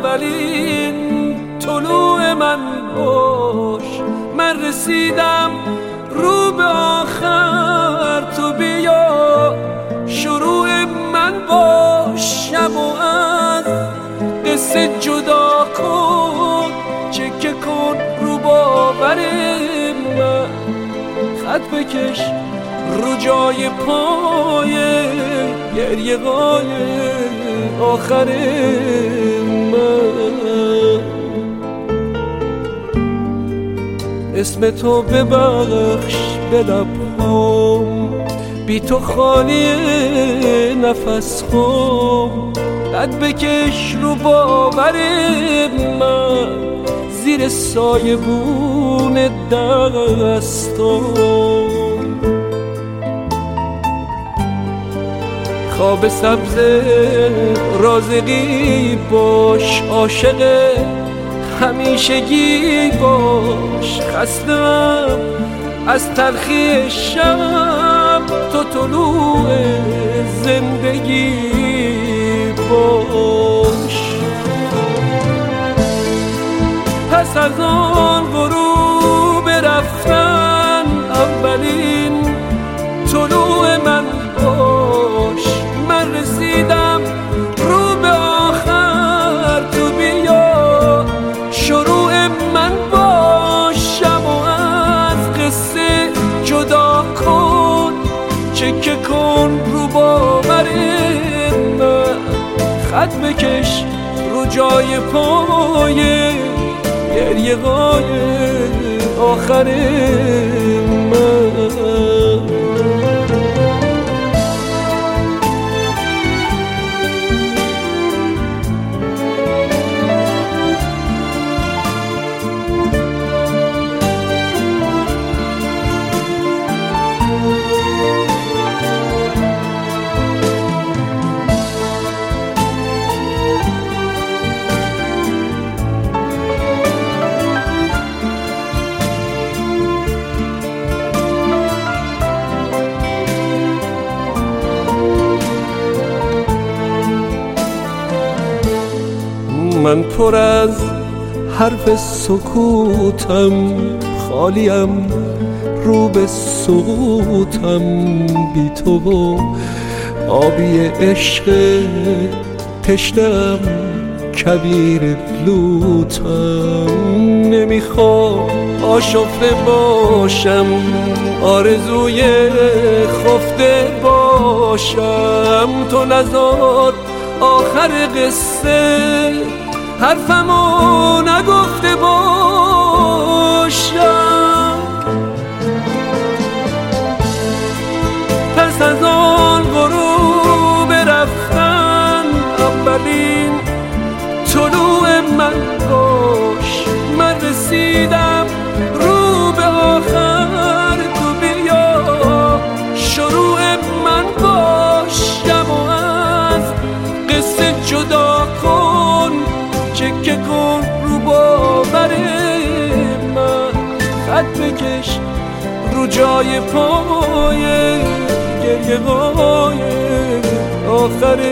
اولین طلوع من باش. من رسیدم رو به آخر، تو بیا شروع من باش. شب و از قصه جدا کن، چکه کن رو باور من. خط بکش رو جای پای گریه های آخر من. اسم تو ببخش به لبهام، بی تو خالی نفس خام. قد بکش رو باور من، زیر سایه بون دستام. خواب سبز رازقی باش، عاشق همیشگی باش. خستم از تلخی شب، تو طلوع زندگی باش. پس از آن غروب رفتن، اولین طلوع من باش. من رسیدم رو به آخر، تو بیا شروع من باش. شب و از قصه جدا کن، چکه کن رو باور من. خط بکش رو جای پای گریه های آخر من. من پر از حرف سکوتم، خالیم رو به سقوطم. بی تو و آبی عشق تشنم، کبیر لوتم. نمیخوام آشفته باشم، آرزوی خفته باشم. تو نذار آخر قصه حرفمو نگفته باشم. پس از آن غروب رفتن، اولین طلوع من باش. من رسیدم رو به آخر، تو بیا شروع من باش. شب و از قصه جدا کن، چکه کن رو باور من. خط بکش رو جای پای گریه های آخر